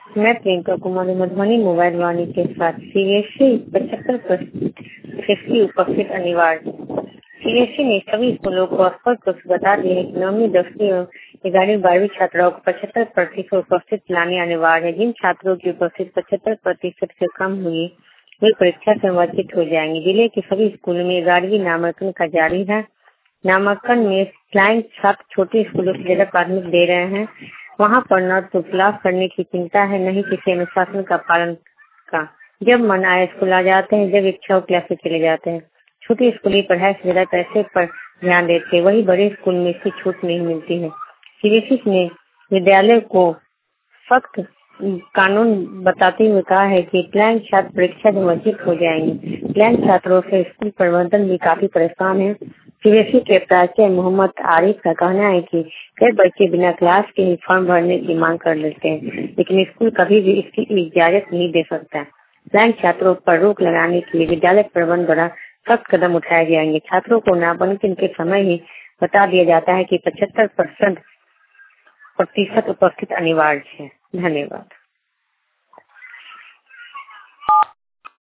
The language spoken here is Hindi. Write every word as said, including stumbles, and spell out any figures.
मैं प्रियंका कुमारी मधुबनी मोबाइल वाणी के साथ सीबीएसई पचहत्तर प्रतिशत उपस्थित अनिवार्य। सीबीएसई ने सभी स्कूलों को स्पष्ट रूप से बता दिया है कि नौवीं दसवीं और ग्यारहवीं बारहवीं छात्राओं को पचहत्तर प्रतिशत उपस्थित लाने अनिवार्य है। जिन छात्रों की उपस्थिति पचहत्तर प्रतिशत से कम हुई वे परीक्षा से वंचित हो जाएंगे। जिले के सभी स्कूलों में ग्यारहवीं नामांकन का जारी है। नामांकन में फ्लाइंग छात्र छोटे स्कूलों से ज्यादा प्राथमिक दे रहे हैं। वहाँ पर न तो क्लास करने की चिंता है, न ही किसी अनुशासन का पालन का। जब मन आए स्कूल आ जाते हैं, जब इच्छा हो क्लास से चले जाते हैं। छोटी स्कूली पढ़ाई से ज्यादा पैसे पर ध्यान देते हैं, वही बड़े स्कूल में इसकी छूट नहीं मिलती है। सीबीएसई ने विद्यालय को सख्त कानून बताते हुए कहा है कि प्लान छात्र परीक्षा से वंचित हो जाएंगे। प्लान छात्रों से स्कूल प्रबंधन भी काफी परेशान है। सीबीएसई के प्राचार्य मोहम्मद आरिफ का कहना है कि कई बच्चे बिना क्लास के ही फॉर्म भरने की मांग कर लेते हैं, लेकिन स्कूल कभी भी इसकी इजाजत नहीं दे सकता। प्लान छात्रों पर रोक लगाने के लिए विद्यालय प्रबंधन द्वारा सख्त कदम उठाए जाएंगे। छात्रों को नामांकन के समय ही बता दिया जाता है कि पचहत्तर प्रतिशत उपस्थित अनिवार्य है। धन्यवाद।